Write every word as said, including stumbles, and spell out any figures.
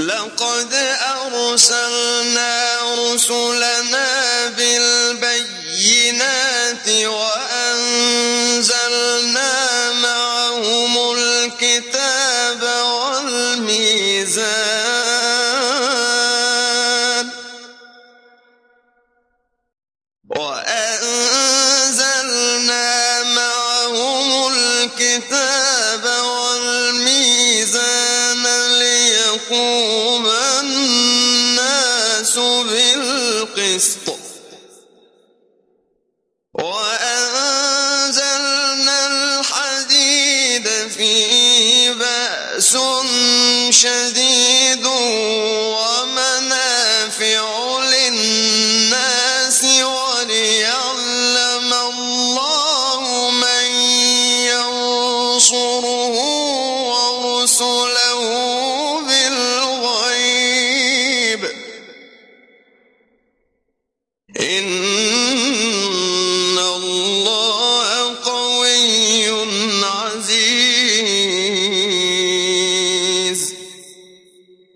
لقد أرسلنا رسلنا بالبينات وأنزلنا معهم الكتاب والميزان وأنزلنا معهم الكتاب والميزان ليقوم الناس بالقسط وأنزلنا الحديد فيه بأس شديد ومنافع للناس وليعلم الله من ينصره ورسله بالغيب إن